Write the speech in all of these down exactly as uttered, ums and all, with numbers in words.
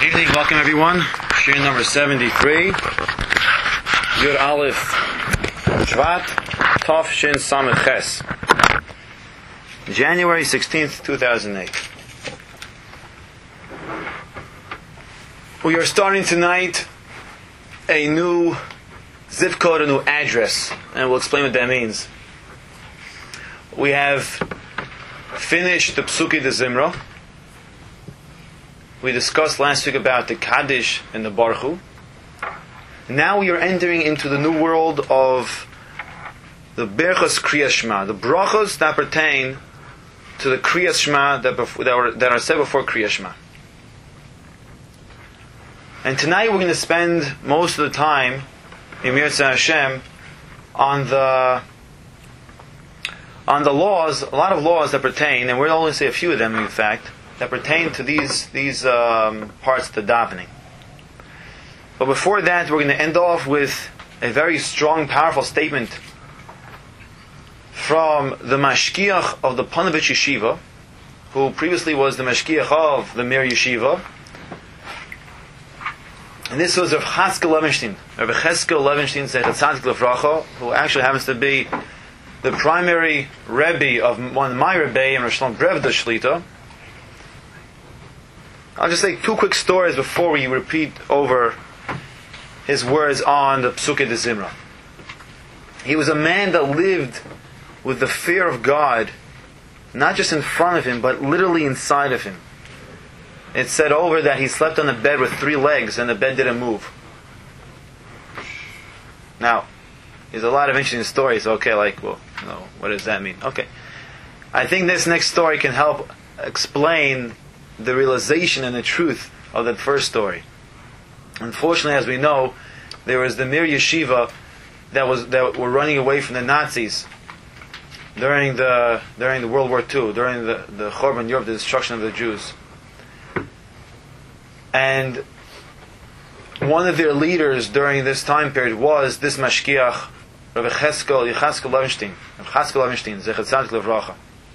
Good evening, welcome everyone. Shir number seventy-three. Yud Aleph Shvat Tov Shin Samech Ches. January sixteenth, two thousand eight. We are starting tonight a new zip code, a new address, and we'll explain what that means. We have finished the Psuki de Zimra. We discussed last week about the Kaddish and the Baruch Hu. Now we are entering into the new world of the Berachos Kriyas Shema, the brachos that pertain to the Kriyas Shema that, before, that, are, that are said before Kriyas Shema. And tonight we're going to spend most of the time in Mirza Hashem on the on the laws, a lot of laws that pertain, and we'll only say a few of them in fact, that pertain to these these um, parts of the davening. But before that, we're going to end off with a very strong, powerful statement from the Mashkiach of the Panovich Yeshiva, who previously was the Mashkiach of the Mir Yeshiva. And this was Rav Chaskel Levenstein, Rav Cheskel Levenstein Zechat Tzadik Levracha, who actually happens to be the primary Rebbe of one of my Rebbe and Rosh Shalom Brevda Shlita. I'll just say two quick stories before we repeat over his words on the Psuki de Zimra. He was a man that lived with the fear of God, not just in front of him, but literally inside of him. It said over that he slept on a bed with three legs and the bed didn't move. Now, there's a lot of interesting stories. Okay, like, well, no, what does that mean? Okay. I think this next story can help explain the realization and the truth of that first story. Unfortunately, as we know, there was the Mir Yeshiva that was that were running away from the Nazis during the during the World War Two, during the the Churban Europe, the destruction of the Jews. And one of their leaders during this time period was this Mashkiach, Rav Cheskel Yechaskel Levenstein, Rav Cheskel Levenstein, Zechat Tzadik Levracha.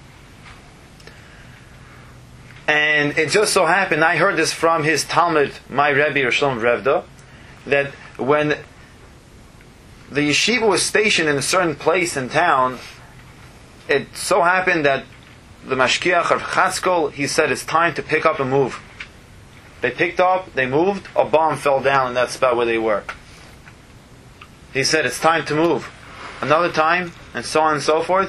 And it just so happened, I heard this from his Talmud, my Rebbe, Rosh Shalom Brevda, that when the yeshiva was stationed in a certain place in town, it so happened that the Mashkiach of Chaskel, he said, it's time to pick up and move. They picked up, they moved, a bomb fell down in that spot where they were. He said, it's time to move. Another time, and so on and so forth.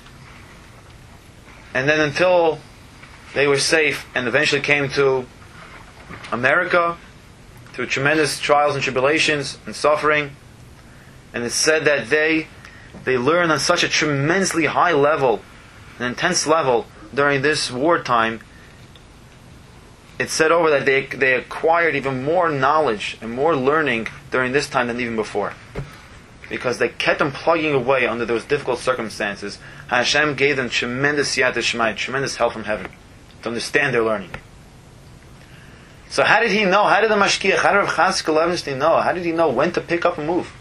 And then until they were safe and eventually came to America through tremendous trials and tribulations and suffering. And it's said that they they learned on such a tremendously high level, an intense level during this wartime. It's said over that they they acquired even more knowledge and more learning during this time than even before. Because they kept on plugging away under those difficult circumstances. Hashem gave them tremendous Siyata Shema, tremendous help from heaven to understand their learning. So how did he know? How did the Mashkiach, how did Rav Chaskel Levenstein know? How did he know when to pick up and move?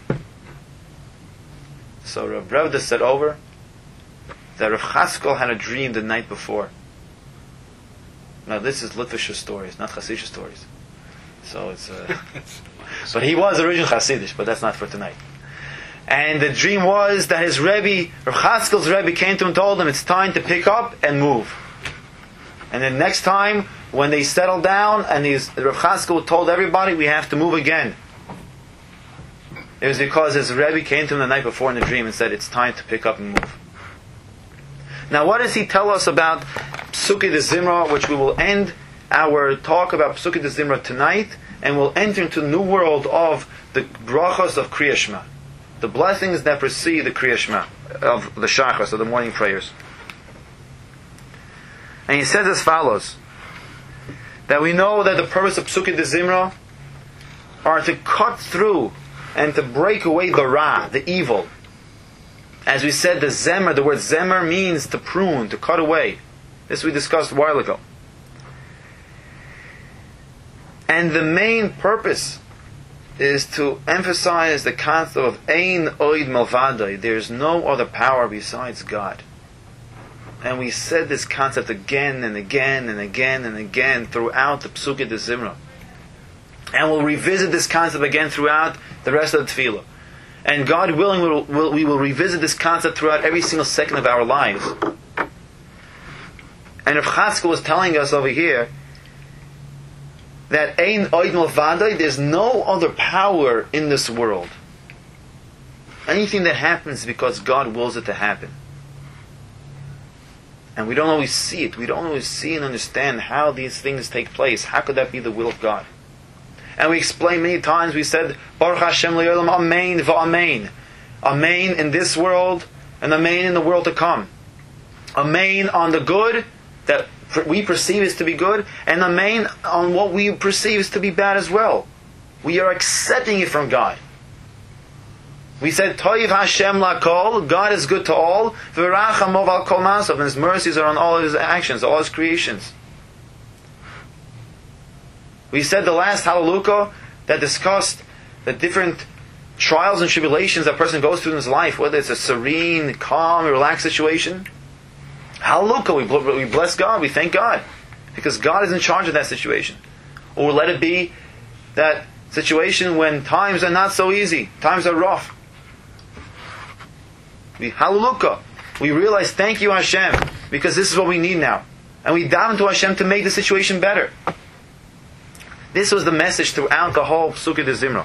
So Rav Brevda said over that Rav Chaskel had a dream the night before. Now this is Litvish stories, not Hasidic stories. So it's uh, but he was original Hasidic, but that's not for tonight. And the dream was that his Rebbe, Rav Chaskel's Rebbe, came to him and told him it's time to pick up and move. And then next time, when they settled down, and his, Rav Chaskel told everybody, we have to move again. It was because his Rebbe came to him the night before in the dream and said, it's time to pick up and move. Now what does he tell us about Psuki de Zimra, which we will end our talk about Psuki de Zimra tonight, and we'll enter into the new world of the brachos of Kriyas Shema, the blessings that precede the Kriyas Shema, of the Shachas, of the morning prayers. And he says as follows, that we know that the purpose of Psuki de Zimra are to cut through and to break away the Ra, the evil. As we said, the Zemer, the word Zemer means to prune, to cut away. This we discussed a while ago. And the main purpose is to emphasize the concept of Ein Oid Malvadai. There is no other power besides God. And we said this concept again and again and again and again throughout the Psuki de Zimra. And we'll revisit this concept again throughout the rest of the tefillah. And God willing, we'll, we'll, we will revisit this concept throughout every single second of our lives. And Rav Chatzkel was telling us over here that Ein Oid Milvadai, there's no other power in this world. Anything that happens is because God wills it to happen. And we don't always see it. We don't always see and understand how these things take place. How could that be the will of God? And we explained many times, we said, Baruch Hashem le'olam, Amen v'Amen. Amen in this world, and Amen in the world to come. Amen on the good that we perceive as to be good, and Amen on what we perceive as to be bad as well. We are accepting it from God. We said, Toiv Hashem lakol, God is good to all, v'rachamov al kol masav, and His mercies are on all of His actions, all His creations. We said the last Hallelujah that discussed the different trials and tribulations that a person goes through in his life, whether it's a serene, calm, relaxed situation. Hallelujah, we, bl- we bless God, we thank God, because God is in charge of that situation. Or let it be that situation when times are not so easy, times are rough. We, hallelujah, we realize, thank you Hashem, because this is what we need now. And we daven to Hashem to make the situation better. This was the message throughout the whole Psukei de Zimra.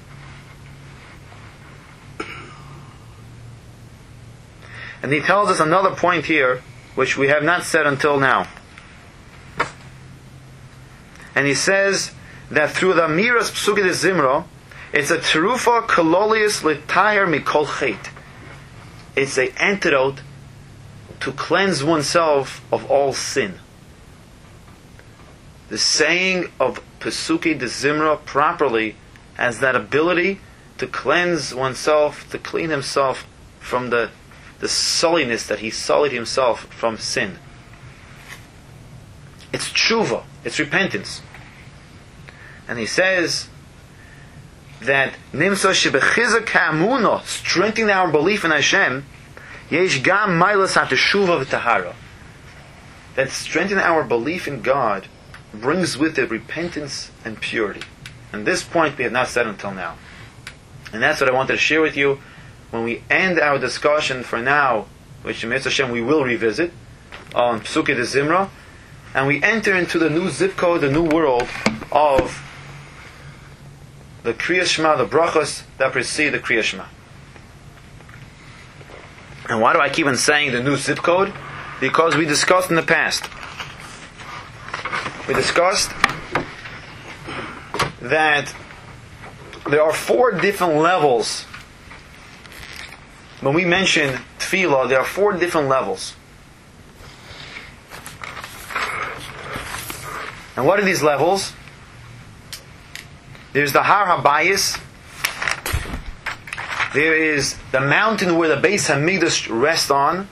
And he tells us another point here, which we have not said until now. And he says that through the Amiras Psukei de Zimra, it's a terufa kololius l'tayer mikol chet. It's an antidote to cleanse oneself of all sin. The saying of Psukei de Zimra properly has that ability to cleanse oneself, to clean himself from the, the sulliness that he sullied himself from sin. It's tshuva, it's repentance. And he says that nimsa shebechizak ha'amunah, strengthening our belief in Hashem, yesh gam mailas hateshuva v'tahara. That strengthening our belief in God brings with it repentance and purity. And this point we have not said until now. And that's what I wanted to share with you. When we end our discussion for now, which Mitzvah Hashem we will revisit, on Psukei de Zimra, and we enter into the new zip code, the new world of the Kriya Shema, the brachos that precede the Kriya Shema. And why do I keep on saying the new zip code? Because we discussed in the past. We discussed that there are four different levels. When we mention tefillah, there are four different levels. And what are these levels? There's the Har HaBayis. There is the mountain where the Beis HaMikdash rests on.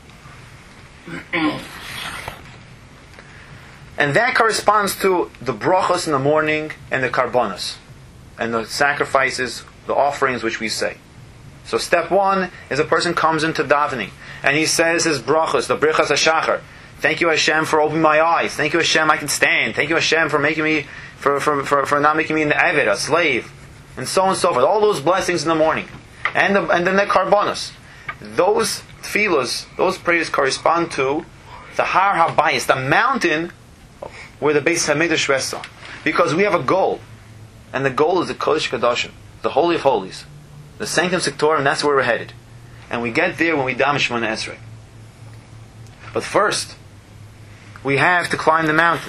And that corresponds to the brachos in the morning and the karbonos, and the sacrifices, the offerings which we say. So step one is a person comes into davening, and he says his brachos, the brichas hashachar. Thank you Hashem for opening my eyes. Thank you Hashem I can stand. Thank you Hashem for making me, for, for, for, for not making me an eved, a slave. And so on and so forth. All those blessings in the morning. And the, and then the karbonos. Those tefillos, those prayers correspond to the Har HaBayis, the mountain where the Beis HaMikdash rests on. Because we have a goal. And the goal is the Kodesh Kodashim, the Holy of Holies. The Sanctum Sanctorum, that's where we're headed. And we get there when we daven Shemona Esrei. But first, we have to climb the mountain.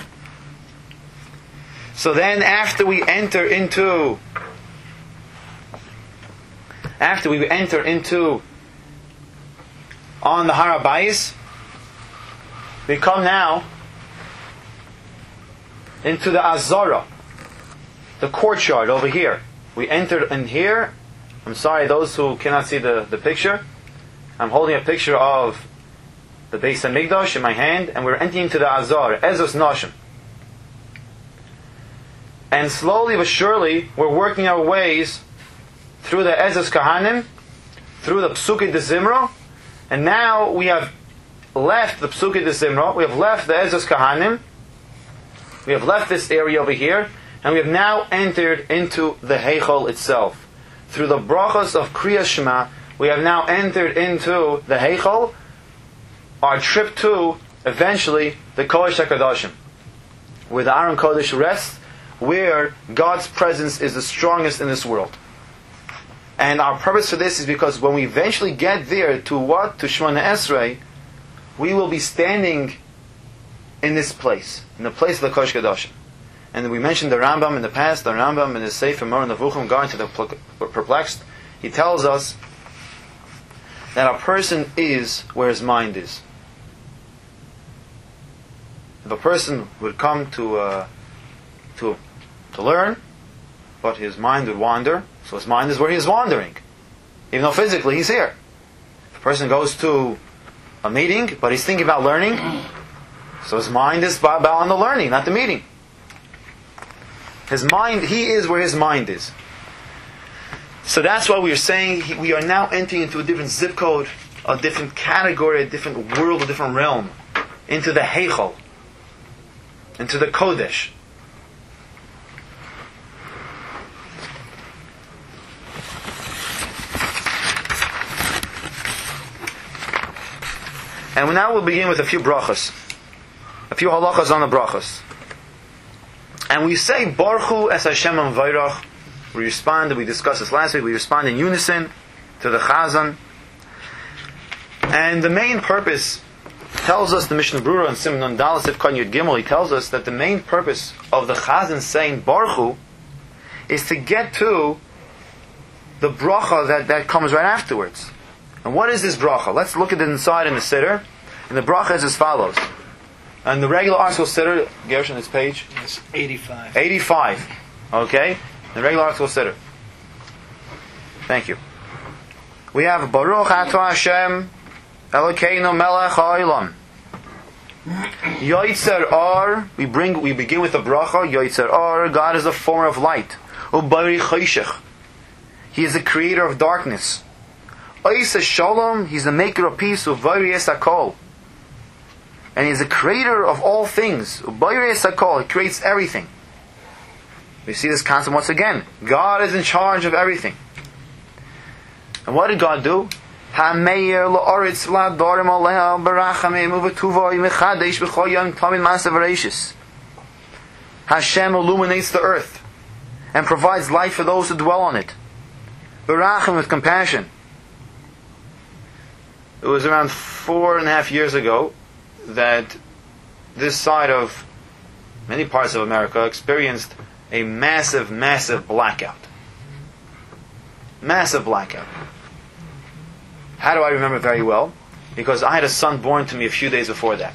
So then after we enter into after we enter into on the Har HaBayis, we come now into the Azara, the courtyard over here. We enter in here. I'm sorry, those who cannot see the, the picture. I'm holding a picture of the Beis HaMikdash in my hand, and we're entering into the Azar, Ezos Nashim. And slowly but surely, we're working our ways through the Ezos Kahanim, through the Psukei de Zimra, and now we have left the Psukei de Zimra, we have left the Ezos Kahanim, we have left this area over here, And we have now entered into the Heichal itself. Through the brachas of Kriyas Shema, we have now entered into the Heichal, our trip to, eventually, the Kodesh HaKadoshim, where the Aron Kodesh rests, where God's presence is the strongest in this world. And our purpose for this is because when we eventually get there to what? To Shemona Esrei, we will be standing in this place, in the place of the Kodesh HaKadoshim. And we mentioned the Rambam in the past, the Rambam in the Sefer Moreh Nevuchim, going to the perplexed, he tells us that a person is where his mind is. If a person would come to uh, to to learn, but his mind would wander, so his mind is where he is wandering, even though physically he's here. If a person goes to a meeting, but he's thinking about learning, so his mind is about on the learning, not the meeting. His mind, he is where his mind is. So that's why we are saying we are now entering into a different zip code, a different category, a different world, a different realm, into the Heichal, into the Kodesh. And now we'll begin with a few brachas, a few halachas on the brachas. And we say Baruch Hu es Hashem Vayrach. We respond, we discussed this last week, we respond in unison to the Chazan. And the main purpose tells us, the Mishnah Brura and Simon Dalas Sifkan Yud Gimel, he tells us that the main purpose of the Chazan saying Baruch Hu is to get to the bracha that, that comes right afterwards. And what is this bracha? Let's look at it inside in the Siddur. And the bracha is as follows. And the regular article Siddur, Gershon, this page? It's eighty-five. eighty-five. Okay? The regular article Siddur. Thank you. We have Baruch Atah Hashem Elokeinu Melech HaOlam Yoitzer Or. We bring, we begin with the bracha. Yoitzer Or. God is the former of light. Ubari Choshech. He is the creator of darkness. Oisa Shalom. He's the maker of peace. Uvari Es HaKol. And he is the creator of all things. Ubayre Sakol, he creates everything. We see this concept once again. God is in charge of everything. And what did God do? Hashem illuminates the earth and provides light for those who dwell on it. Barachim, with compassion. It was around four and a half years ago that this side of many parts of America experienced a massive, massive blackout. Massive blackout. How do I remember it very well? Because I had a son born to me a few days before that.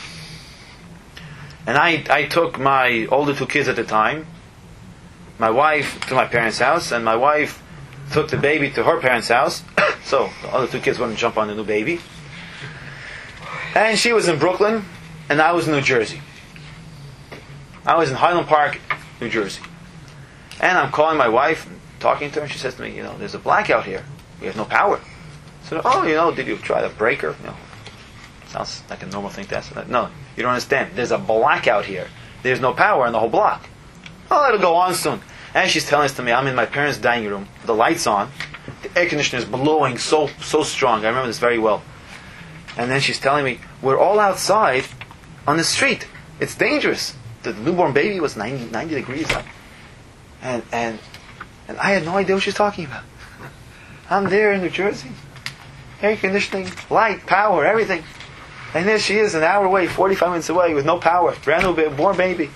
And I, I took my older two kids at the time, my wife to my parents' house, and my wife took the baby to her parents' house. So the other two kids wouldn't jump on the new baby. And she was in Brooklyn, and I was in New Jersey. I was in Highland Park, New Jersey. And I'm calling my wife, talking to her, and she says to me, you know, there's a blackout here. We have no power. So, oh, you know, did you try the breaker? You know, sounds like a normal thing to ask. No, you don't understand. There's a blackout here. There's no power in the whole block. Oh, it'll go on soon. And she's telling this to me, I'm in my parents' dining room, the light's on, the air conditioner is blowing so so strong. I remember this very well. And then she's telling me, we're all outside on the street. It's dangerous. The newborn baby was ninety, ninety degrees up. And, and, and I had no idea what she's talking about. I'm there in New Jersey. Air conditioning, light, power, everything. And there she is, an hour away, forty-five minutes away, with no power. Brand new born baby.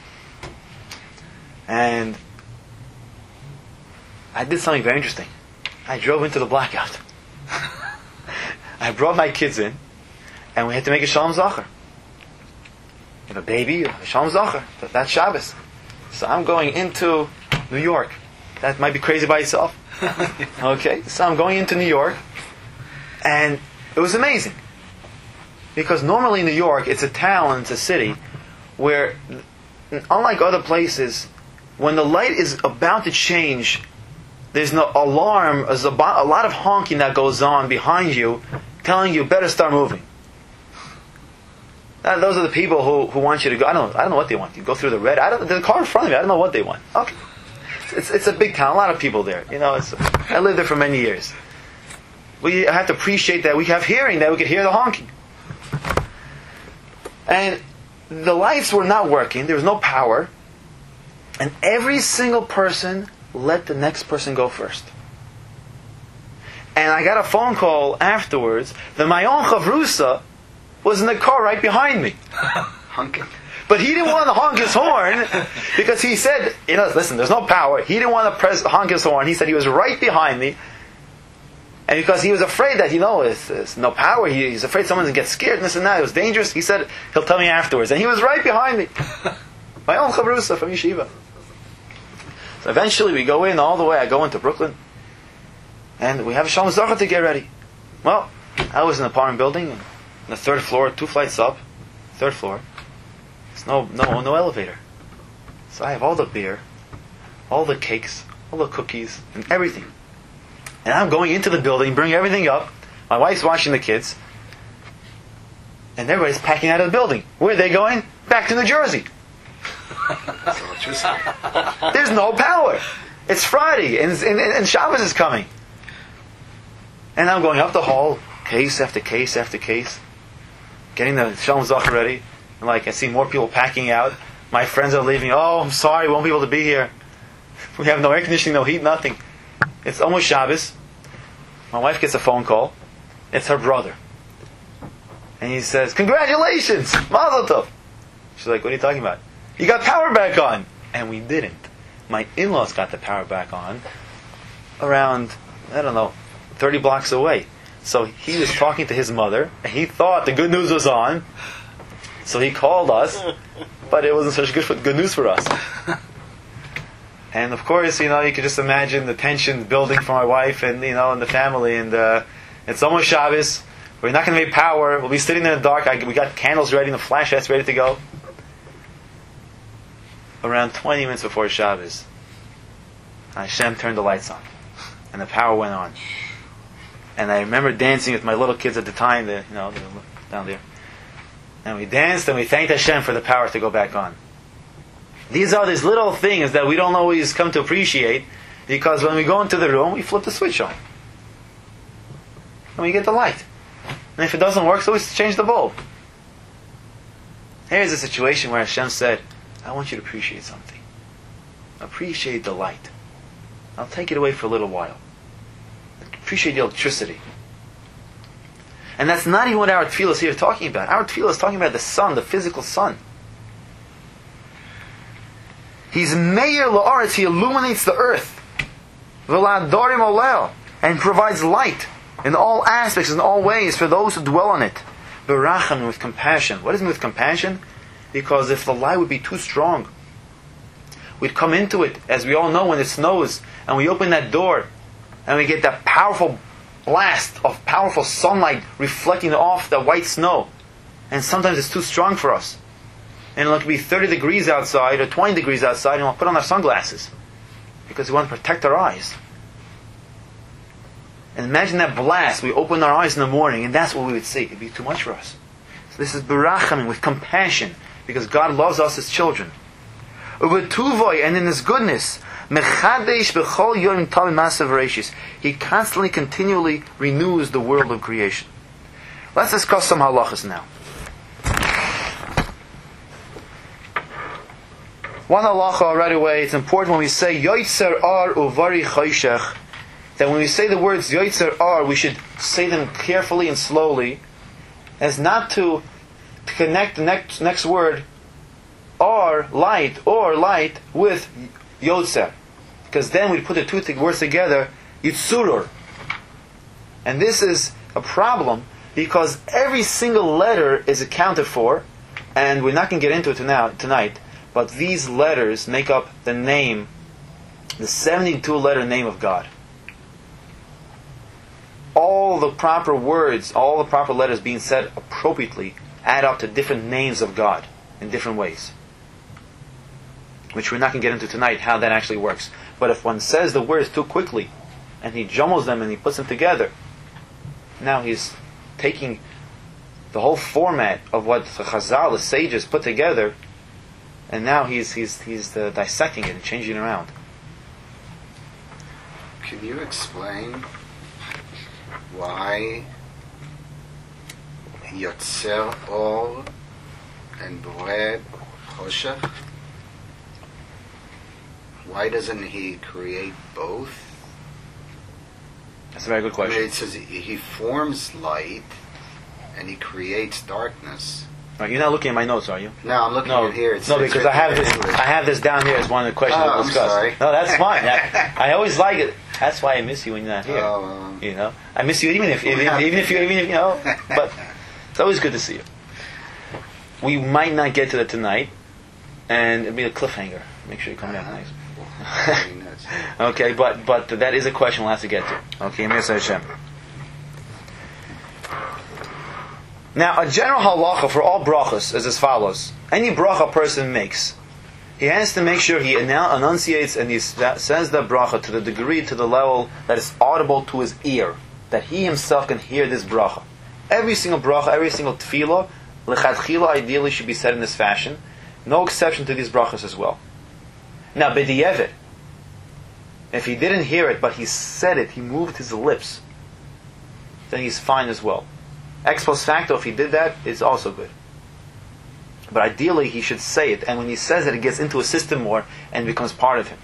And I did something very interesting. I drove into the blackout. I brought my kids in, and we had to make a Shalom Zacher. You have a baby, a Shalom Zacher. That's Shabbos. So I'm going into New York. That might be crazy by itself. Okay, so I'm going into New York, and it was amazing. Because normally in New York, it's a town, it's a city, where, unlike other places, when the light is about to change, there's no alarm, there's a, a lot of honking that goes on behind you, telling you better start moving. Now, those are the people who, who want you to go. I don't I don't know what they want. You go through the red. I don't. There's a car in front of me. I don't know what they want. Okay, it's it's a big town. A lot of people there. You know, it's, I lived there for many years. We have to appreciate that we have hearing, that we could hear the honking. And the lights were not working. There was no power. And every single person let the next person go first. And I got a phone call afterwards that my own Chavrusa was in the car right behind me. Honking. But he didn't want to honk his horn because he said, you know, listen, there's no power. He didn't want to press, honk his horn. He said he was right behind me. And because he was afraid that, you know, it's, it's no power, he, he's afraid someone's going to get scared and this and that. It was dangerous. He said he'll tell me afterwards. And he was right behind me. My own Chavrusa from Yeshiva. So eventually we go in all the way. I go into Brooklyn. And we have a Shalom Zacha to get ready. Well, I was in an apartment building. On the third floor, two flights up. Third floor. There's no, no, no elevator. So I have all the beer, all the cakes, all the cookies, and everything. And I'm going into the building, bring everything up. My wife's watching the kids. And everybody's packing out of the building. Where are they going? Back to New Jersey. There's no power. It's Friday, and, and, and Shabbos is coming. And I'm going up the hall, case after case after case, getting the Shalom Zacha ready. And like, I see more people packing out. My friends are leaving. Oh, I'm sorry, we won't be able to be here. We have no air conditioning, no heat, nothing. It's almost Shabbos. My wife gets a phone call. It's her brother. And he says, congratulations! Mazel tov! She's like, what are you talking about? You got power back on! And we didn't. My in-laws got the power back on around, I don't know, thirty blocks away. So he was talking to his mother, and he thought the good news was on. So he called us, but it wasn't such good, good news for us. And of course, you know, you can just imagine the tension building for my wife and, you know, and the family. And uh, it's almost Shabbos. We're not going to make power. We'll be sitting there in the dark. I, we got candles ready and the flashlights ready to go. Around twenty minutes before Shabbos, Hashem turned the lights on. And the power went on. And I remember dancing with my little kids at the time, the, you know, the, down there. And we danced and we thanked Hashem for the power to go back on. These are these little things that we don't always come to appreciate, because when we go into the room, we flip the switch on. And we get the light. And if it doesn't work, so we change the bulb. Here's a situation where Hashem said, I want you to appreciate something. Appreciate the light. I'll take it away for a little while. Appreciate the electricity. And that's not even what our tefillah is here talking about. Our tefillah is talking about the sun, the physical sun. He's Meir La'aretz, he illuminates the earth. V'la'adorim olel, and provides light in all aspects, in all ways, for those who dwell on it. Beracham, with compassion. What is it with compassion? Because if the light would be too strong, we'd come into it, as we all know, when it snows, and we open that door, and we get that powerful blast of powerful sunlight reflecting off the white snow. And sometimes it's too strong for us. And it'll be thirty degrees outside or twenty degrees outside, and we'll put on our sunglasses because we want to protect our eyes. And imagine that blast. We open our eyes in the morning, and that's what we would see. It'd be too much for us. So this is berachamim, with compassion, because God loves us as children. Uvetuvoy, and in His goodness, mechadesh b'chol yom tavim masav reishis. He constantly, continually renews the world of creation. Let's discuss some halachas now. One halacha right away. It's important when we say Yoitzer Ar Uvari Choshech, that when we say the words Yoitzer Ar, we should say them carefully and slowly, as not to connect the next next word Ar, light, or light, with Yotzer, because then we put the two th- words together, Yitzurur. And this is a problem because every single letter is accounted for, and we're not going to get into it tonight. tonight But these letters make up the name, the seventy-two letter name of God. All the proper words, all the proper letters being said appropriately add up to different names of God in different ways. Which we're not going to get into tonight, how that actually works. But if one says the words too quickly, and he jumbles them and he puts them together, now he's taking the whole format of what the Chazal, the sages, put together, and now he's he's he's uh, dissecting it and changing it around. Can you explain why Yotzer Or and Boreh Choshech? Why doesn't he create both? That's a very good I question. mean, it says he, he forms light and he creates darkness. Right, you're not looking at my notes, are you? No, I'm looking No, at here. It's, no, it's because I have written this. in English. I have this down here as one of the questions Oh, we'll I'm discuss. sorry. No, that's fine. I, I always like it. That's why I miss you when you're not here. Oh, um, You know, I miss you even if even, if- even if you even if you know. But it's always good to see you. We might not get to that tonight, and it'll be a cliffhanger. Make sure you come back nice. very nice. Okay, but but that is a question we'll have to get to. Okay, Mir Hashem. Now, a general halacha for all brachas is as follows: any bracha a person makes, he has to make sure he enun- enunciates and he says the bracha to the degree, to the level that is audible to his ear, that he himself can hear this bracha. Every single bracha, every single tefillah, lechatchila ideally should be said in this fashion. No exception to these brachas as well. Now, b'di'evet, if he didn't hear it, but he said it, he moved his lips, then he's fine as well. Ex post facto, if he did that, it's also good. But ideally, he should say it, and when he says it, it gets into his system more and becomes part of him.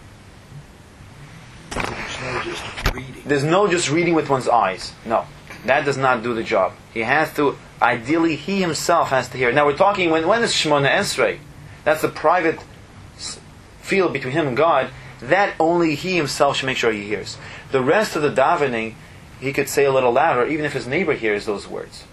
There's no just reading. There's no just reading with one's eyes. No. That does not do the job. He has to, ideally, he himself has to hear it. Now, we're talking, when, when it's Shemona Esrei, that's a private field between him and God, that only he himself should make sure he hears. The rest of the davening, he could say a little louder, even if his neighbor hears those words.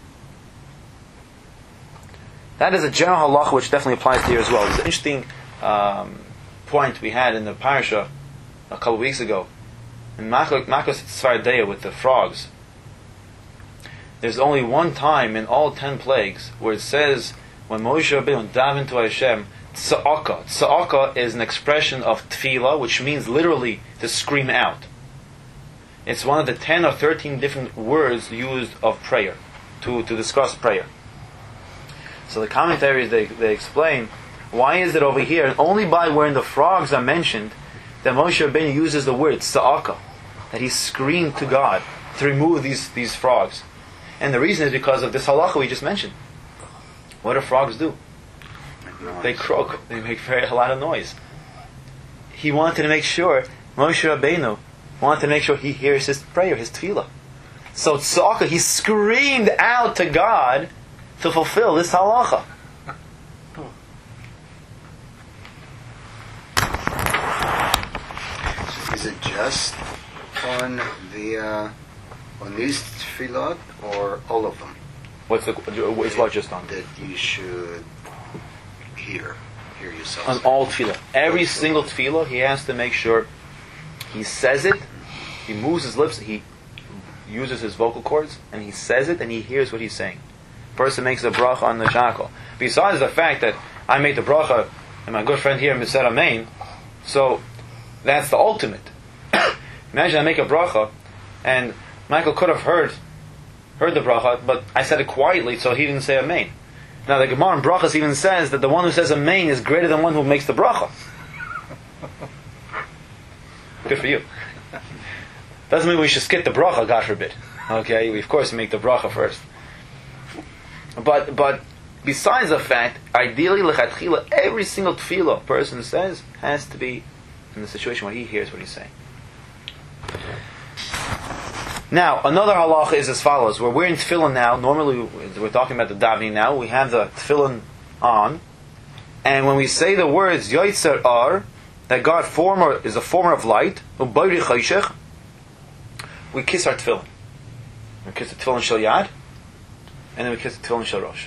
That is a general halacha which definitely applies here as well. It's an interesting um, point we had in the parasha a couple of weeks ago. In Makos Tzvardeya with the frogs, there's only one time in all ten plagues where it says, when Moshe Rabbeinu davened to Hashem, Tza'aka. Tza'aka is an expression of tefillah, which means literally to scream out. It's one of the ten or thirteen different words used of prayer, to, to discuss prayer. So the commentaries, they, they explain, why is it over here, and only by where the frogs are mentioned, that Moshe Rabbeinu uses the word Tza'aka, that he screamed to God to remove these, these frogs. And the reason is because of this halacha we just mentioned. What do frogs do? They croak. They make very, a lot of noise. He wanted to make sure, Moshe Rabbeinu wanted to make sure he hears his prayer, his tefillah. So tzaka, he screamed out to God to fulfill this halacha. Is it just on the uh, on these tefillot or all of them? What's the? It's what just on? That you should hear, hear yourself. On all tefillah, every single tefillah, he has to make sure he says it, he moves his lips, he uses his vocal cords, and he says it, and he hears what he's saying. Person makes the bracha on the shakal. Besides the fact that I made the bracha, and my good friend here said amen, so that's the ultimate. Imagine I make a bracha, and Michael could have heard heard the bracha, but I said it quietly, so he didn't say amen. Now the Gemara in brachas even says that the one who says amen is greater than one who makes the bracha. Good for you. Doesn't mean we should skip the bracha, God forbid. Okay, we of course make the bracha first. But but besides the fact, ideally lechatchila, every single tefillah person says has to be in the situation where he hears what he's saying. Now, another halacha is as follows. We're wearing tefillin now. Normally, we're talking about the davening now. We have the tefillin on. And when we say the words, Yoitzer Ar, that God former is a former of light, Ubayri Chayshech, we kiss our tefillin. We kiss the tefillin shel yad, and then we kiss the tefillin shel rosh.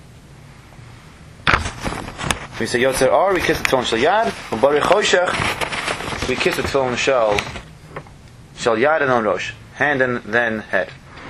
We say Yoitzer Ar, we kiss the tefillin shel yad, Ubayri Chayshech, we kiss the tefillin shel shel yad and on rosh. Hand and then head.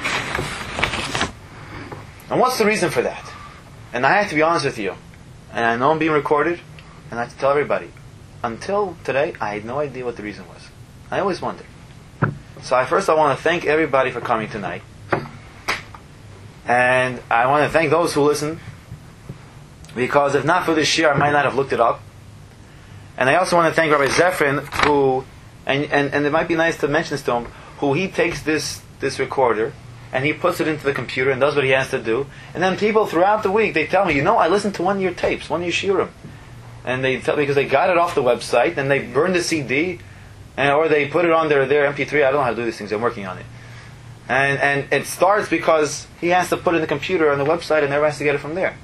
And what's the reason for that? And I have to be honest with you, and I know I'm being recorded, and I have to tell everybody, until today, I had no idea what the reason was. I always wondered. So I, first I want to thank everybody for coming tonight. And I want to thank those who listen, because if not for this shir, I might not have looked it up. And I also want to thank Rabbi Zefrin, who, and, and, and it might be nice to mention this to him, who he takes this, this recorder, and he puts it into the computer and does what he has to do. And then people throughout the week, they tell me, you know, I listened to one of your tapes, one of your shiurim. And they tell me, because they got it off the website, and they burned the C D, and, or they put it on their, their M P three. I don't know how to do these things, I'm working on it. And, and it starts because he has to put it in the computer on the website, and everyone has to get it from there.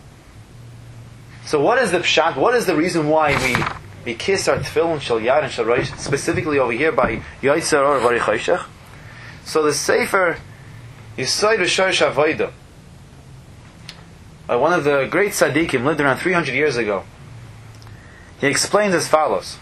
So what is the pshat? What is the reason why we we kiss our tefillin shel yad and shel rosh, specifically over here by Yotzer Or Vari Choshech? So the Sefer Yesod V'Shorish Avoda, by one of the great tzaddikim, lived around three hundred years ago, he explained as follows: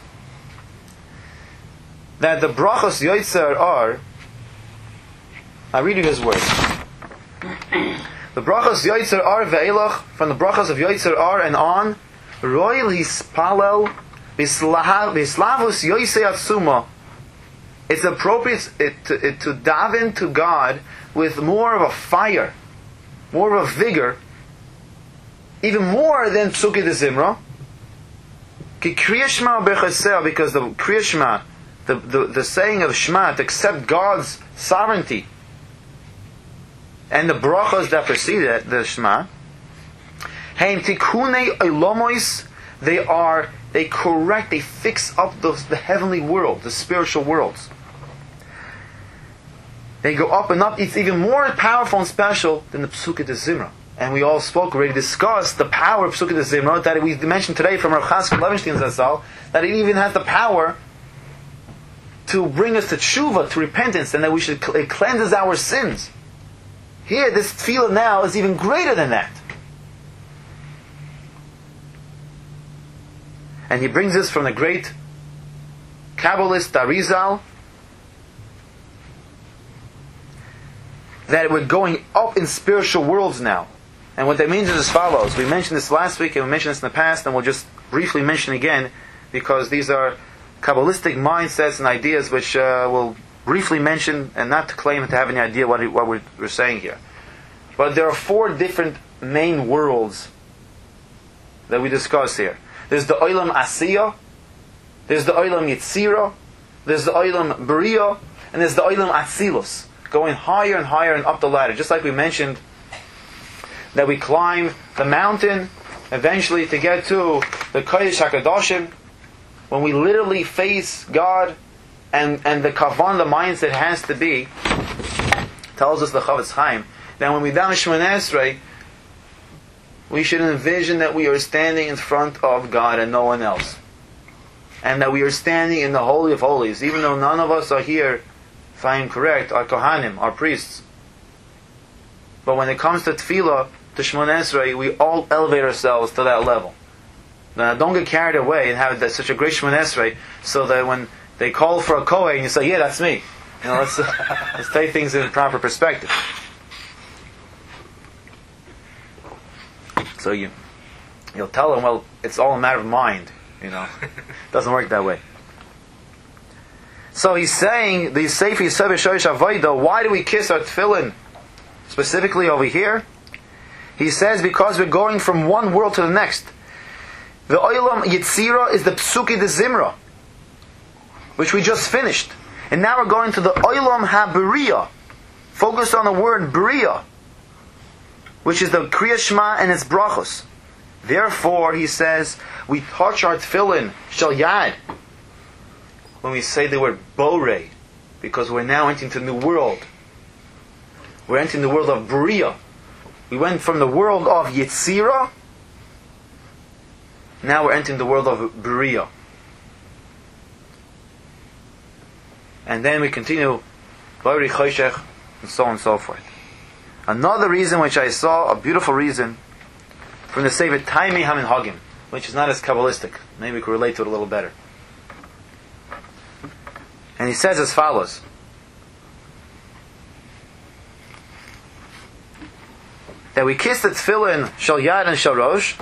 that the brachos Yotzer Or, I read you his words. The brachos Yotzer Or ve'elach, from the brachos of Yotzer Or and on, royal hispalel b'slavus yosei atzuma. It's appropriate it, to, it, to daven to God with more of a fire, more of a vigor, even more than Psukei de Zimra. Ki Kriya Shema b'chesed, because the Kriya Shema, the, the, the saying of Shema, to accept God's sovereignty, and the brachos that precede it, the Shema, Hein tikunei olamois, they are, they correct, they fix up the, the heavenly world, the spiritual worlds. They go up and up. It's even more powerful and special than the Psukei de Zimra. And we all spoke, already discussed the power of Psukei de Zimra, that we mentioned today from Rav Chaskel Levenstein Zatzal, that it even has the power to bring us to tshuva, to repentance, and that we should, it cleanses our sins. Here, this tefillah now is even greater than that. And he brings this from the great Kabbalist Arizal, that we're going up in spiritual worlds now. And what that means is as follows. We mentioned this last week and we mentioned this in the past, and we'll just briefly mention again, because these are Kabbalistic mindsets and ideas which uh, we'll briefly mention, and not to claim to have any idea what, what we're, we're saying here. But there are four different main worlds that we discuss here. There's the Olam Asiya, there's the Olam Yitzira, there's the Olam Beriya, and there's the Olam Atzilus, going higher and higher and up the ladder. Just like we mentioned that we climb the mountain eventually to get to the Kodesh HaKadoshim, when we literally face God, and, and the kavan, the mindset has to be, tells us the Chavetz Chaim, that when we daven Shemona Esrei, we should envision that we are standing in front of God and no one else. And that we are standing in the Holy of Holies, even though none of us are here, if I am correct, are Kohanim, are priests. But when it comes to Tefillah, to Shemona Esrei, we all elevate ourselves to that level. Now don't get carried away and have that, such a great Shemona Esrei, so that when they call for a Kohen, you say, yeah, that's me. You know, let's, uh, let's take things in proper perspective. So you, you'll tell them, well, it's all a matter of mind. You know, it doesn't work that way. So he's saying, the Sefer Yesod V'Shorish Avoda, why do we kiss our tefillin? Specifically over here, he says because we're going from one world to the next. The Olam Yitzira is the Psukei de Zimra, which we just finished. And now we're going to the Olam HaBeriya. Focus on the word Beriya, which is the Kriya Shema and its brachos. Therefore, he says, we touch our tefillin, shel yad, when we say the word Borei, because we're now entering the new world. We're entering the world of Beriya. We went from the world of Yetzira, now we're entering the world of Beriya. And then we continue, Vari Choshech, and so on and so forth. Another reason which I saw, a beautiful reason, from the Sefer Taimei HaMinhagim, which is not as Kabbalistic. Maybe we can relate to it a little better. And he says as follows. That we kiss the tefillin shel yad and shel rosh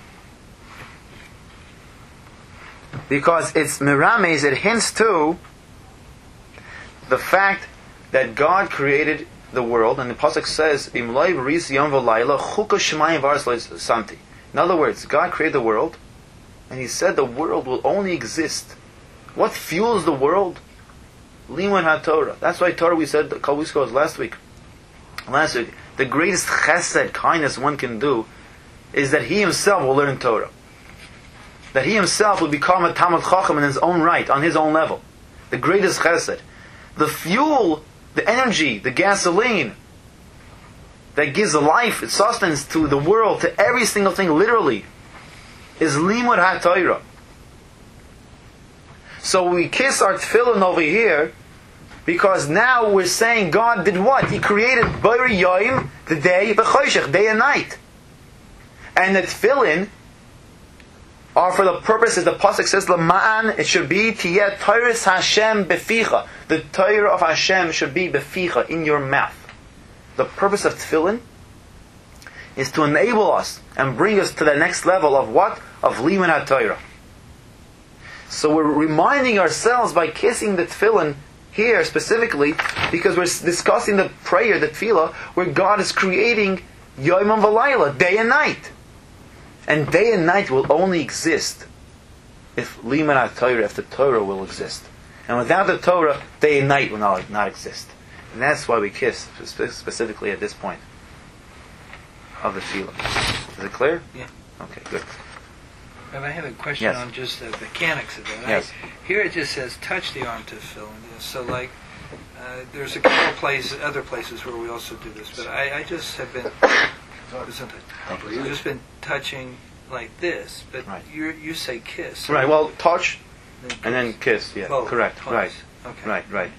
because it's mirames, it hints to the fact that God created the world, and the pasuk says, "Im loy b'ris yom v'layla chuka shemayim v'aretz lo samti." In other words, God created the world, and He said the world will only exist. What fuels the world? Limud HaTorah. That's why Torah, we said a couple weeks ago, last week. Last week, the greatest chesed, kindness one can do, is that he himself will learn Torah. That he himself will become a Talmid Chacham in his own right, on his own level. The greatest chesed. The fuel, the energy, the gasoline that gives life, sustenance to the world, to every single thing, literally, is Limud HaTorah. So we kiss our tefillin over here because now we're saying God did what? He created Bori Yoim, the day, B'choshech, day and night. And the tefillin are for the purpose, as the pasuk says, L'ma'an, it should be Tiyeh Toras Hashem Beficha. The Torah of Hashem should be Beficha, in your mouth. The purpose of tefillin is to enable us and bring us to the next level of what? Of Limud HaTorah. So we're reminding ourselves by kissing the tefillin here specifically because we're discussing the prayer, the tefillah, where God is creating Yom and V'layla, day and night. And day and night will only exist if Limud HaTorah, if the Torah will exist. And without the Torah, day and night will not, not exist. And that's why we kiss, specifically at this point of the tefillah. Is it clear? Yeah. Okay, good. But I have a question Yes. on just the mechanics of that. Yes. I, here it just says touch the arm to fill. So like, uh, there's a couple of places, other places where we also do this. But I, I just have been, isn't it? Thank I've just been touching like this. But Right. you you say kiss. Right, well, touch Then kiss. and then kiss. Yeah, Both, correct. twice. Right. Okay. Right, right.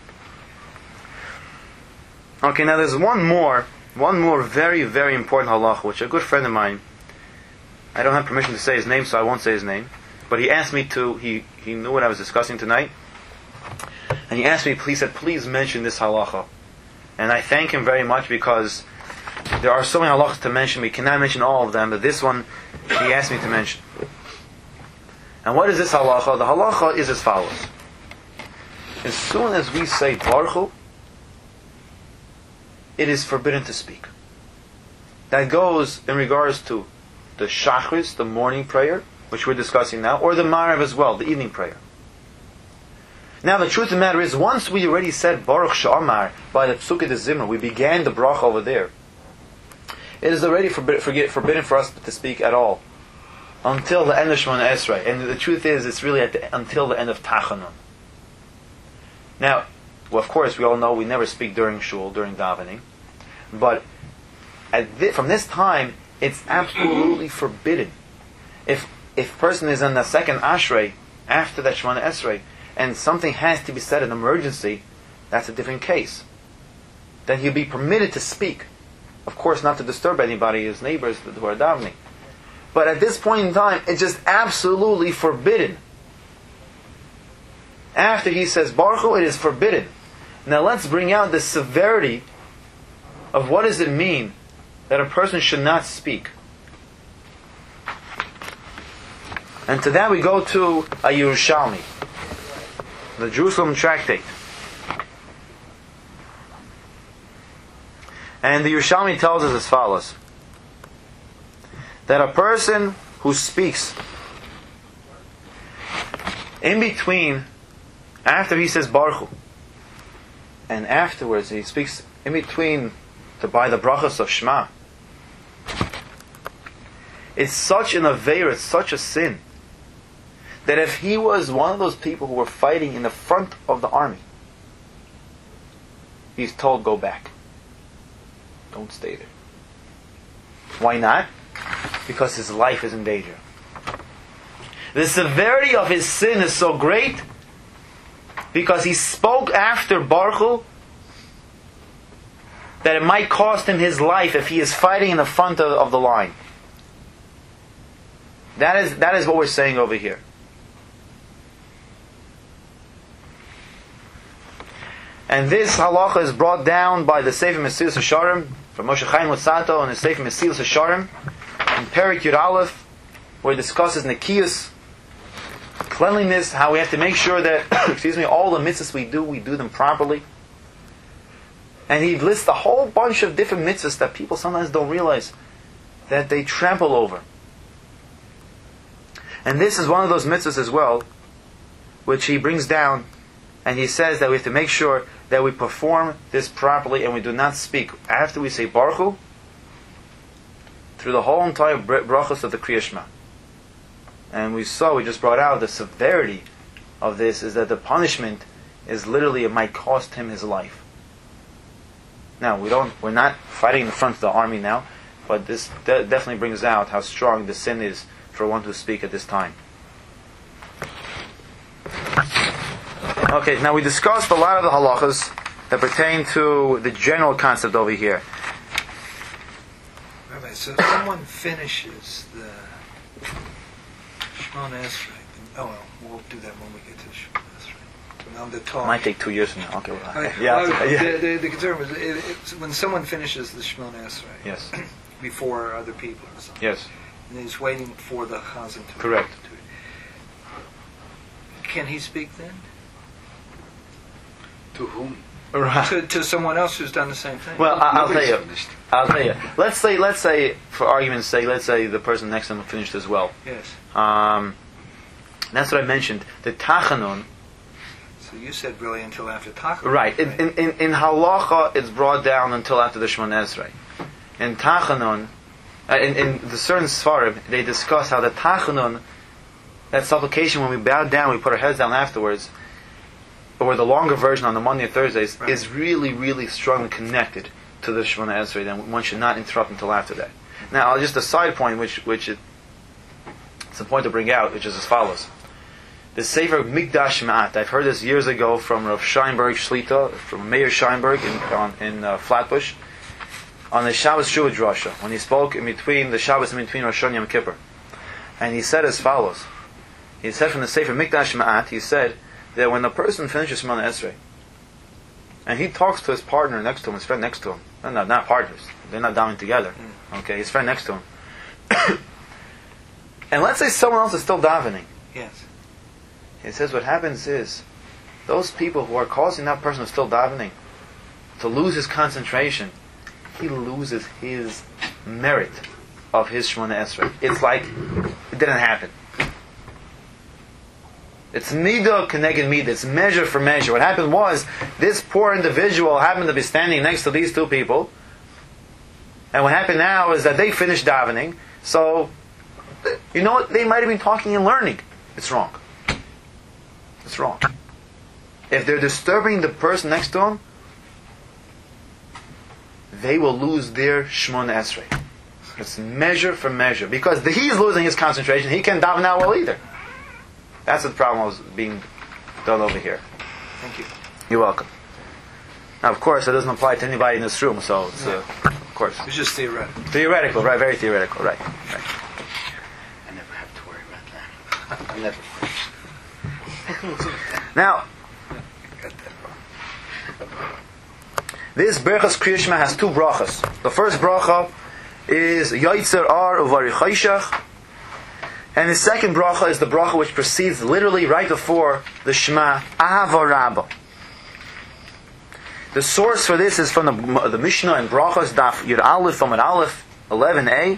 Okay, now there's one more, one more very, very important halacha, which a good friend of mine, I don't have permission to say his name, so I won't say his name, but he asked me to, he, he knew what I was discussing tonight, and he asked me, please, said, please mention this halacha. And I thank him very much because there are so many halachas to mention, we cannot mention all of them, but this one, he asked me to mention. And what is this halacha? The halacha is as follows. As soon as we say Baruch Hu, it is forbidden to speak. That goes in regards to the Shachris, the morning prayer, which we're discussing now, or the Marav as well, the evening prayer. Now the truth of the matter is, once we already said Baruch Sha'amar by the Psukei de Zimra, we began the bracha over there, it is already forbid, forget, forbidden for us to speak at all until the end of Shemona Esrei. And the truth is, it's really at the, until the end of Tachanun. Now, well, of course, we all know we never speak during shul, during davening, but at thi- from this time, it's absolutely forbidden. If if a person is in the second Ashrei, after that Shemona Esrei, and something has to be said, an emergency, that's a different case. Then he'll be permitted to speak. Of course, not to disturb anybody, his neighbors who are davening. But at this point in time, it's just absolutely forbidden. After he says Baruch Hu, it is forbidden. Now let's bring out the severity of what does it mean that a person should not speak. And to that we go to a Yerushalmi, the Jerusalem Tractate. And the Yerushalmi tells us as follows, that a person who speaks in between, after he says Baruch Hu, and afterwards he speaks in between to by the brachas of Shema, it's such an aveir, it's such a sin, that if he was one of those people who were fighting in the front of the army, he's told, go back. Don't stay there. Why not? Because his life is in danger. The severity of his sin is so great because he spoke after Baruch Hu that it might cost him his life if he is fighting in the front of, of the line. That is, that is what we're saying over here. And this halacha is brought down by the Sefer Mesilas Yesharim from Moshe Chaim Luzzatto and the Sefer Mesilas Yesharim in Perek Yud Aleph, where it discusses Nekiyus, cleanliness, how we have to make sure that, excuse me, all the mitzvahs we do, we do them properly. And he lists a whole bunch of different mitzvahs that people sometimes don't realize that they trample over. And this is one of those mitzvahs as well, which he brings down, and he says that we have to make sure that we perform this properly and we do not speak after we say Baruch Hu through the whole entire brachos of the Kriya Shema. And we saw, we just brought out the severity of this is that the punishment is literally, it might cost him his life. Now, we don't, we're not fighting in the front of the army now, but this de- definitely brings out how strong the sin is for one to speak at this time. Okay, now we discussed a lot of the halachas that pertain to the general concept over here. Rabbi, so if someone finishes the Shemona Esrei, oh well, we'll do that when we get to Shemona Esrei. Now the talk. Might take two years from now. Okay, well, I, yeah, well, yeah. The, the, the concern was it, it's when someone finishes the Shemona Esrei. Yes. Before other people or something. Yes. And he's waiting for the chazan to. Correct. To, can he speak then? To whom? Right. To, to someone else who's done the same thing. Well, I, I'll tell Nobody's you. finished. I'll tell you. Let's say, let's say, for argument's sake, let's say the person next to him finished as well. Yes. Um, that's what I mentioned. The tachanun. So you said really until after Tachanun. Right. In, in, in, in halacha, it's brought down until after the Shemona Esrei. In tachanun, uh, in, in the certain svarim, they discuss how the tachanun, that supplication when we bow down, we put our heads down afterwards, or the longer version on the Monday and Thursdays, right. is really, really strongly connected to the Shemona Esrei. Then one should not interrupt until after that. Now, just a side point, which which it, it's a point to bring out, which is as follows: the Sefer Mikdash Ma'at. I've heard this years ago from Rav Scheinberg Shlita, from Meir Scheinberg in on, in uh, Flatbush, on the Shabbos Shuvah Drasha, when he spoke in between the Shabbos and between Rosh Hashanah and Yom Kippur, and he said as follows: he said from the Sefer Mikdash Ma'at, he said that when a person finishes Shemona Esrei, and he talks to his partner next to him, his friend next to him, they're not, not partners, they're not down together, okay, his friend next to him, and let's say someone else is still davening. Yes. He says what happens is, those people who are causing that person who's still davening to lose his concentration, he loses his merit of his Shemona Esrei. It's like it didn't happen. It's midah keneged midah. It's measure for measure. What happened was, this poor individual happened to be standing next to these two people, and what happened now is that they finished davening, so, you know what, they might have been talking and learning. It's wrong. It's wrong. If they're disturbing the person next to them, they will lose their Shemona Esrei. It's measure for measure. Because the, he's losing his concentration, he can't daven out well either. That's the problem was being done over here. Thank you. You're welcome. Now, of course, it doesn't apply to anybody in this room, so it's, uh, of course. It's just theoretical. Theoretical, right, very theoretical, right. right. I never have to worry about that. I never. Now, this Berachas Kriya Shema has two brachas. The first bracha is Yaitzer Ar Uvari Chayshach, and the second bracha is the bracha which precedes literally right before the Shema, Ahava Rabba. The source for this is from the, the Mishnah in Brachas, Daf Yud Aleph, Amud Aleph, eleven a.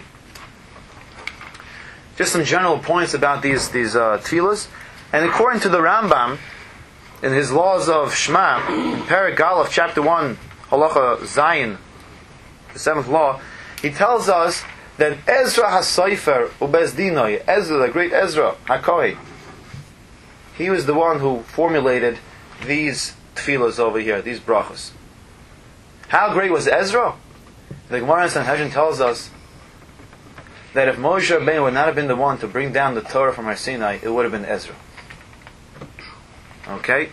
Just some general points about these these uh, tefillas. And according to the Rambam, in his laws of Shema, in Perek Aleph, chapter one, Halacha Zayin, the seventh law, he tells us that Ezra HaSofer Ubezdinoi, Ezra, the great Ezra HaKohen, he was the one who formulated these tefillas over here, these brachas. How great was Ezra? The Gemara in Sanhedrin tells us that if Moshe Rabbeinu would not have been the one to bring down the Torah from Har Sinai, it would have been Ezra. Okay?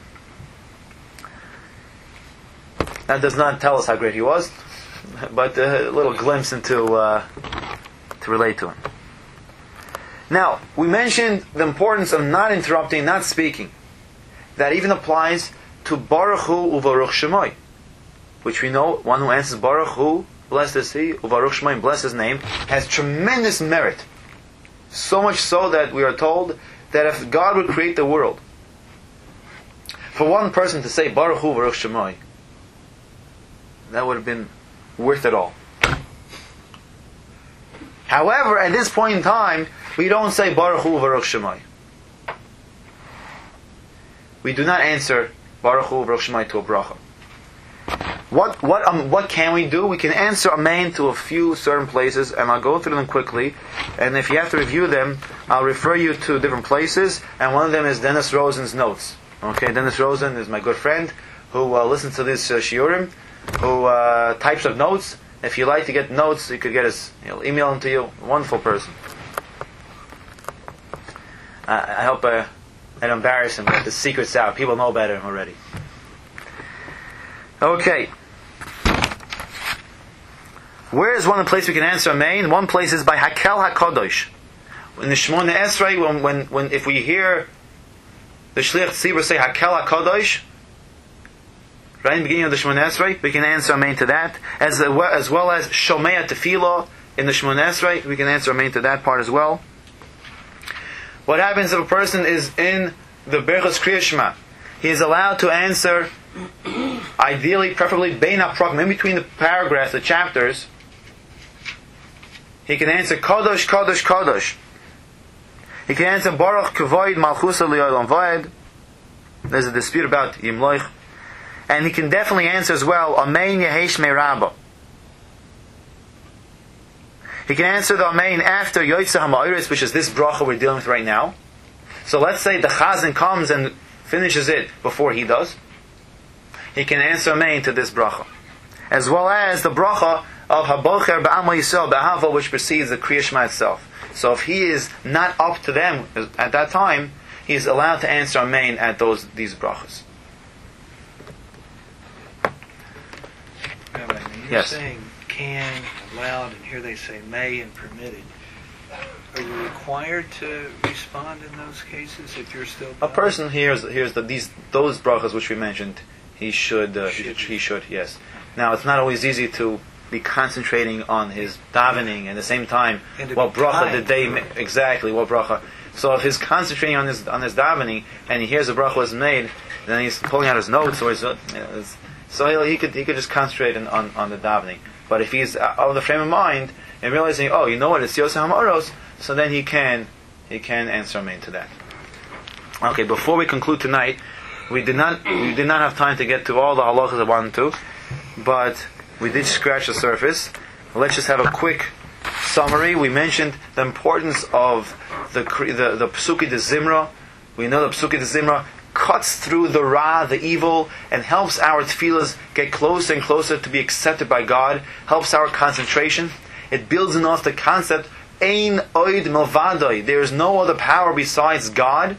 That does not tell us how great he was, but a little glimpse into uh, to relate to him. Now, we mentioned the importance of not interrupting, not speaking. That even applies to Baruch Hu Uvaruch Shemoi, which we know, one who answers Baruch Hu, blessed is he, Uvaruch Shemoi, bless his name, has tremendous merit. So much so that we are told that if God would create the world, for one person to say Baruch Hu Uvaruch Shemoi, that would have been worth it all. However, at this point in time, we don't say Baruch Hu Baruch Shemai. We do not answer Baruch Hu Baruch Shemai to a bracha. What what um, what can we do? We can answer Amen to a few certain places, and I'll go through them quickly. And if you have to review them, I'll refer you to different places. And one of them is Dennis Rosen's notes. Okay, Dennis Rosen is my good friend who uh, listens to these uh, shiurim, who uh, types of notes. If you like to get notes, you could get his, he'll email them to you. Wonderful person. Uh, I hope uh, I don't embarrass him, but the secret's out. People know about him already. Okay. Where is one of the places we can answer Amen? One place is by Hakel HaKadosh. In the Shemona Esrei, when, when, when, if we hear the Shliach Tzibur say Hakel HaKadosh, right in the beginning of the Shemona Esrei, we can answer Amen to that. As, as well as Shomea Tefillah in the Shemona Esrei, we can answer Amen to that part as well. What happens if a person is in the Berachos Kriya Shema? He is allowed to answer, ideally, preferably, Bein HaPrakim, in between the paragraphs, the chapters. He can answer Kadosh, Kadosh, Kadosh. He can answer Baruch Kavoid Malchusa Li'olam Vayed. There's a dispute about Yimloich. And he can definitely answer as well, Amen Yehesh Me'Rabba. He can answer the Amen after Yotzeh HaMa'iris, which is this bracha we're dealing with right now. So let's say the Chazan comes and finishes it before he does. He can answer Amen to this bracha. As well as the bracha of Habocher Ba'am Yisrael Ba'ahava, which precedes the Kriya Shema itself. So if he is not up to them at that time, he is allowed to answer Amen at those these brachas. Rabbi, you're yes. saying can, allowed, and here they say may and permitted. Are you required to respond in those cases if you're still a person hears hears that these those brachas which we mentioned, he should uh, should he, he should yes. Now it's not always easy to be concentrating on his davening and at the same time what bracha did they ma- exactly what bracha. So if he's concentrating on his on his davening and he hears the bracha was made, then he's pulling out his notes or his, uh, his so he could he could just concentrate on, on, on the davening. But if he's out of the frame of mind and realizing, oh, you know what, it's Yosef HaMaros, so then he can he can answer Amen to that. Okay, before we conclude tonight, we did not we did not have time to get to all the halachas I wanted to, but we did scratch the surface. Let's just have a quick summary. We mentioned the importance of the the, the Psuki de Zimra. We know the Psuki de Zimra cuts through the Ra, the evil, and helps our tefillahs get closer and closer to be accepted by God, helps our concentration. It builds in us the concept, Ein Oid Milvadoi, there is no other power besides God.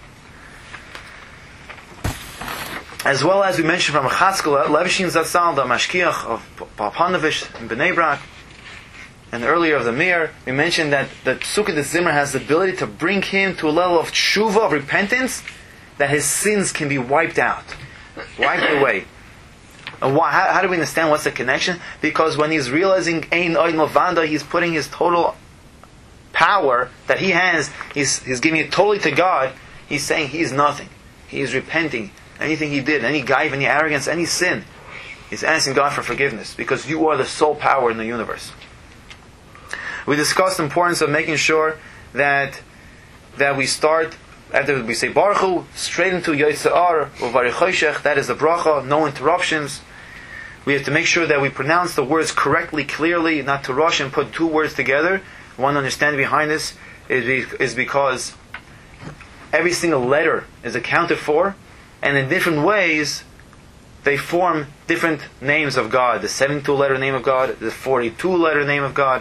As well as we mentioned from Chatzkel, Levshin Zatzal, the Mashkiach of Papanovich in Bnei Brak, and earlier of the Mir, we mentioned that the Psuki de Zimra has the ability to bring him to a level of tshuva, of repentance, that his sins can be wiped out, wiped away. And why, how, how do we understand what's the connection? Because when he's realizing Ein Oid Milvada, he's putting his total power that he has, he's, he's giving it totally to God. He's saying he's nothing. He is repenting. Anything he did, any gaiva, any arrogance, any sin, he's asking God for forgiveness because you are the sole power in the universe. We discussed the importance of making sure that that we start after we say Baruch Hu, straight into Yotzar or Varichoshech, that is the bracha, no interruptions. We have to make sure that we pronounce the words correctly, clearly, not to rush and put two words together. One understanding behind this is, be, is because every single letter is accounted for, and in different ways they form different names of God. The seventy-two letter name of God, the forty-two letter name of God.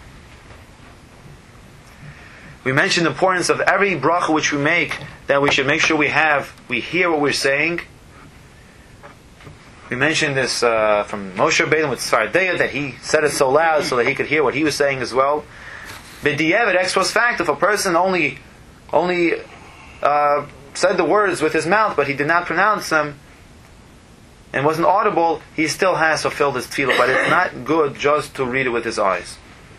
We mentioned the importance of every bracha which we make, that we should make sure we have, we hear what we're saying. We mentioned this uh, from Moshe Rabbeinu with Sardeya, that he said it so loud so that he could hear what he was saying as well. B'diavad, ex post facto, if a person only only uh, said the words with his mouth, but he did not pronounce them, and wasn't audible, he still has fulfilled his tefillah, but it's not good just to read it with his eyes.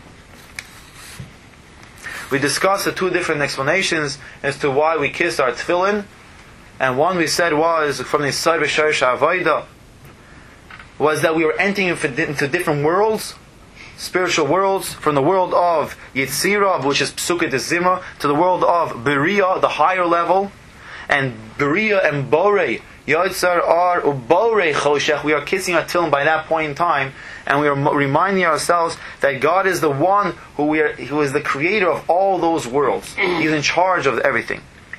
We discussed the two different explanations as to why we kiss our tefillin, and one we said was from the Yisod B'Shorish HaAvodah, was that we were entering into different worlds, spiritual worlds, from the world of Yetzirah, which is Psukkah de Zimra, to the world of Beriah, the higher level, and Beriah and Borei, Yotzar are Uborei Choshech. We are kissing our Tilim by that point in time, and we are reminding ourselves that God is the one who we are, who is the creator of all those worlds. He's in charge of everything.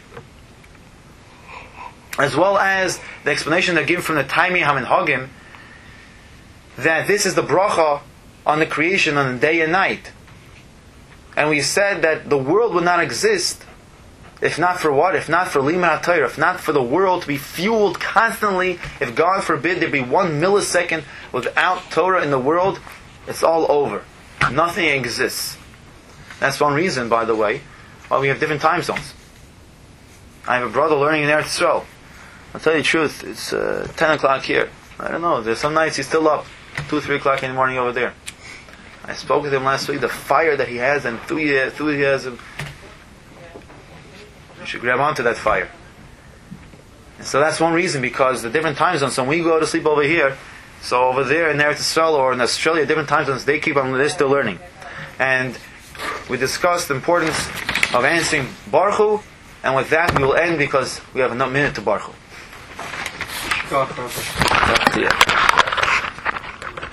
As well as the explanation they give from the Taimi HaMinhagim, that this is the bracha on the creation on the day and night. And we said that the world would not exist if not for what? If not for Limud HaTorah, if not for the world to be fueled constantly, if God forbid there be one millisecond without Torah in the world, it's all over. Nothing exists. That's one reason, by the way, why we have different time zones. I have a brother learning in Eretz Yisrael. I'll tell you the truth, it's uh, ten o'clock here. I don't know, there's some nights he's still up, two, three o'clock in the morning over there. I spoke with him last week, the fire that he has, and enthusiasm. You should grab onto that fire. And so that's one reason, because the different time zones, so when we go to sleep over here, so over there in Eretz Yisrael or in Australia, different time zones, they keep on, they're still learning. And we discussed the importance of answering Baruch Hu, and with that we will end because we have a minute to Baruch Hu. Go, Yeah.